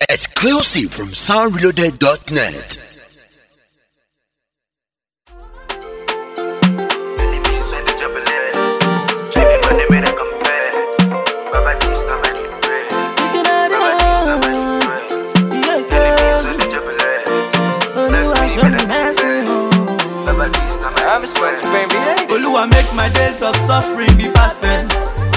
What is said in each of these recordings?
Exclusive from soundreloaded.net. Oluwa make my days of suffering be past tense.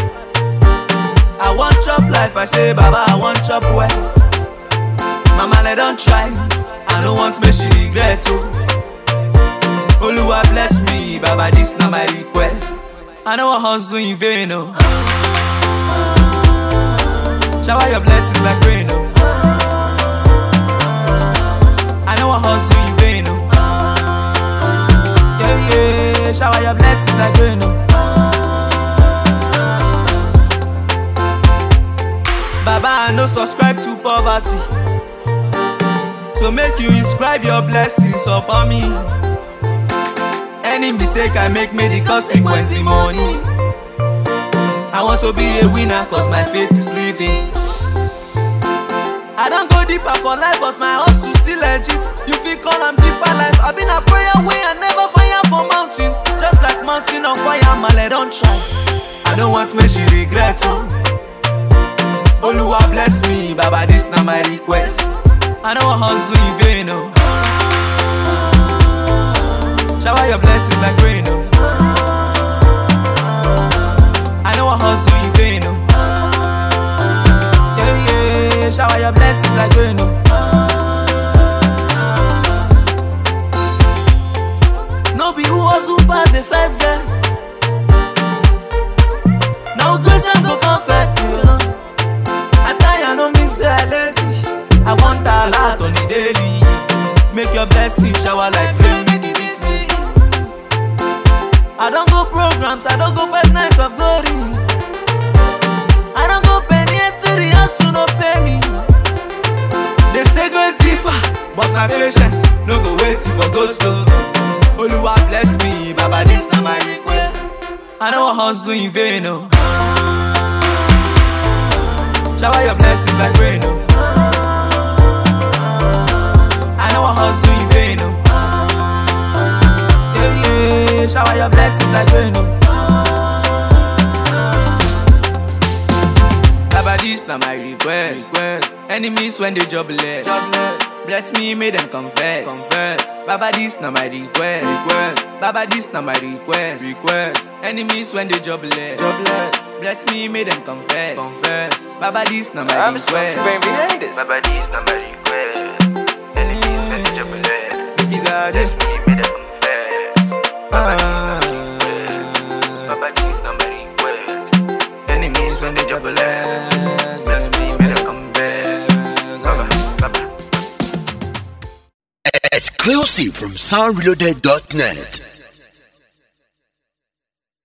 I want chop life, I say Baba, I want chop well. Mama, I don't try, I don't want me she regret too. Oluwa bless me, Baba, this not my request. I know I hustle in vain, oh. Shower your blessings like rain, oh. I know I hustle in vain, oh. Yeah, shower your blessings like rain, oh. Baba, I no subscribe to poverty, so make you inscribe your blessings upon me. Any mistake I make, may the consequence be money. I want to be a winner, cause my faith is living. I don't go deeper for life, but my hustle still legit. You feel call I'm deeper life. I've been a prayer way and never fire for mountain. Just like mountain on fire, man, I don't try. I don't want me she regret too. Oluwa bless me, Baba, this not my request. I know I hustle in vain, oh. Shower your blessings like rain, oh. I know I hustle in vain, oh. Yeah, shower your blessings like rain, oh. No be who hustle pass the first get. Now grace and go confess you, know. I tell you no me say I lazy. I want a lot on the daily. Make your blessing shower like rain, make it beat me. I don't go programs, I don't go 5 nights of glory. I don't go penny yesterday, hustle no pay me. They say grace differ, but my patience no go waiting for ghost. Oluwa bless me, Baba, this not my request. I know I hustle in vain, oh. Shower your blessings like rain, oh. I know I hustle in vain, oh. Yeah, shower your blessings like rain, oh. Baba, this not my request. Enemies when they jobless. Bless me, make them confess. Baba, this not my request. Baba, this not my request. Enemies when they jobless. Bless me, make them confess. Baba, this not my request. Baba, this not my request. Enemies when they jobless. Bless me, make them confess. Baba, this not my request. Enemies when they jobless. Bless me, make them confess. Exclusive from soundreloaded.net.